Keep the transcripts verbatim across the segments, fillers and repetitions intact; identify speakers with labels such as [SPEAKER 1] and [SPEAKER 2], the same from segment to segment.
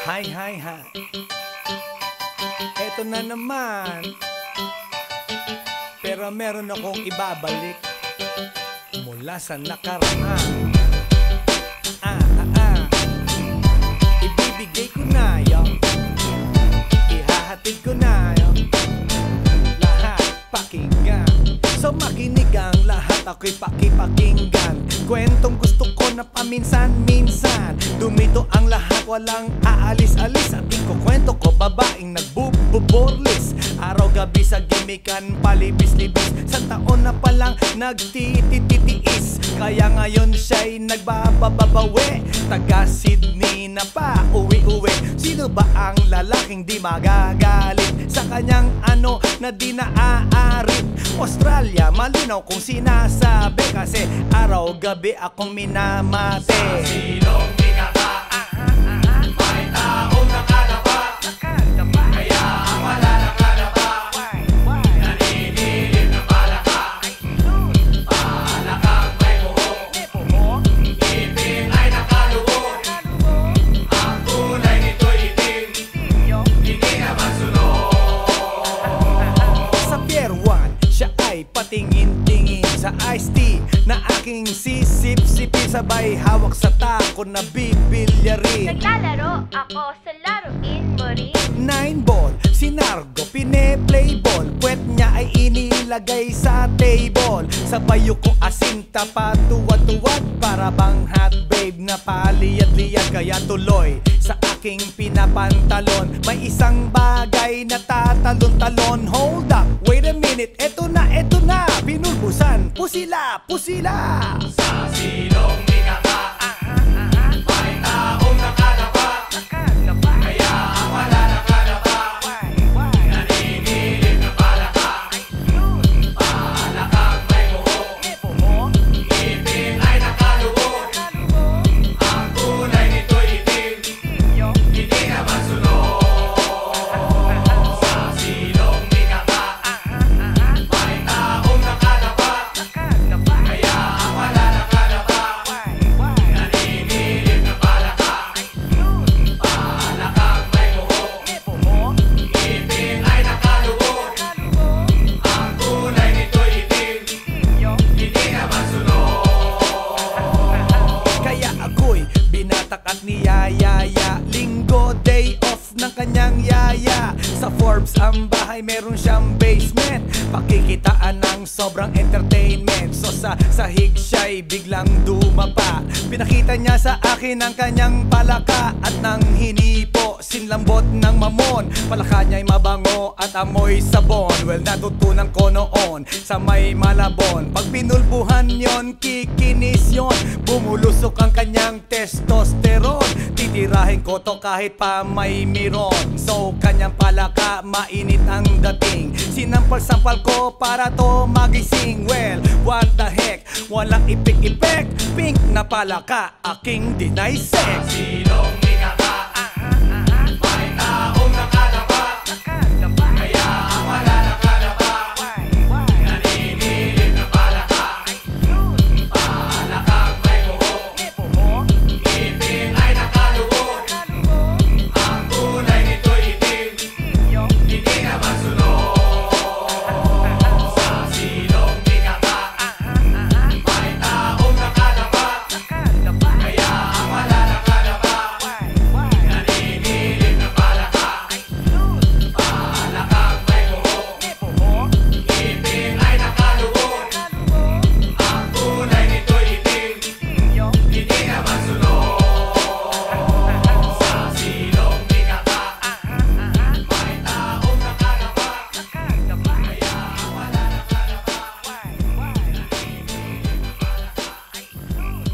[SPEAKER 1] Hi, hi, hi. Eto na naman. Pero meron akong ibabalik mula sa nakaraan. Ah, ah, ah. Ibibigay ko na yun. Ihahatid ko na yun. Lahat pakinggan. So makinig ang lahat, ako'y pakipakinggan. Kwentong gusto ko na paminsan-minsan. Dumito ang lahat, walang aalis-alis. At ikukwento ko, babaeng nagbububorlis. Araw-gabi sa gimikan, palibis-libis. Sa taon na palang nagtitititiis. Kaya ngayon siya'y nagbabababawi. Taga Sydney na pa, uwi-uwi. Sino ba ang lalaking di magagalit sa kanyang ano na di naaarit? Australia, malinaw kung sinasabi. Kasi araw-gabi akong minamate.
[SPEAKER 2] Sa silong binaba, may taong nakalaba. Kaya ang wala nakalaba, naninilig na palaka. Palakang may buhok, ngipin ay nakalubog. Ang kulay nito'y itim, hindi naman sunog.
[SPEAKER 1] Sa Pier one, siya ay patingin-tingin sa iced tea na aking sisip-sipin. Sabay hawak sa tako na bibilyarin.
[SPEAKER 3] Naglalaro ako sa laruin mo rin.
[SPEAKER 1] Nine ball, si Nargo pine-play ball. Puwet niya ay inilagay sa table. Sa bayo ko asinta patuwad-tuwad. Para bang hot babe na paliyad-liyad. Kaya tuloy sa aking pinapantalon may isang bagay na tatalon-talon. Hold up, wait a minute, eto na, eto na. Pinulbusan, pusila, pusila.
[SPEAKER 2] Sa silong binaba, may taong nakalaba. Kaya ang wala nakalaba, naninilig na palaka. Palakang may buhok, ngipin ay nakalubog. Ang kulay nito'y itim, hindi naman sunog. Sa silong binaba, may taong nakalaba. Kaya ang wala nakalaba, naninilig na palaka. Palakang may buhok, ngipin ay nakalubog. Ang kulay nito'y itim, hindi naman sunog.
[SPEAKER 1] Kaya ako'y binatak at niyayaya. Linggo, day off ng kanyang yaya. Sa Forbes ang bahay, meron siyang basement. Pakikitaan ng sobrang entertainment. So sa sahig siya'y biglang dumapa. Pinakita niya sa akin ang kanyang palaka. At nang hinipo, sinlambot ng mamon. Palaka niya'y mabango at amoy sabon. Well, natutunan ko noon sa may Malabon. Pag pinulbuhan yon, kikinis yon. Bumulusok ang kanyang testosterone. Titirahin ko to kahit pa may miron. So kanyang palaka, mainit ang dating. Sinampal-sampal ko para to magising. Well, what the heck, walang ipik-ipek. Pink na palaka, aking deny sex.
[SPEAKER 2] Silong binaba, may taong nakalaba. Kaya ang wala nakalaba, naninilig na palaka. Palakang may buhok, ngipin ay nakalubog. Ang kulay nito'y itim, hindi naman sunog. Sa silong binaba, may taong nakalaba. Kaya ang wala nakalaba, naninilig na palaka. Palakang may buhok, ngipin ay nakalubog. Ang kulay nito'y itim, hindi naman sunog. Sa silong binaba, may taong nakalaba. Kaya ang wala nakalaba, naninilig na palaka.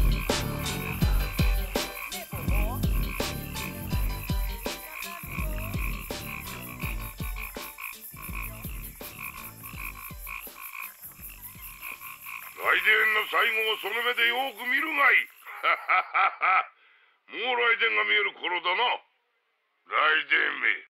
[SPEAKER 4] 来電の最後をその目でよく見るがいい。もう来電が見える頃だな。来電め。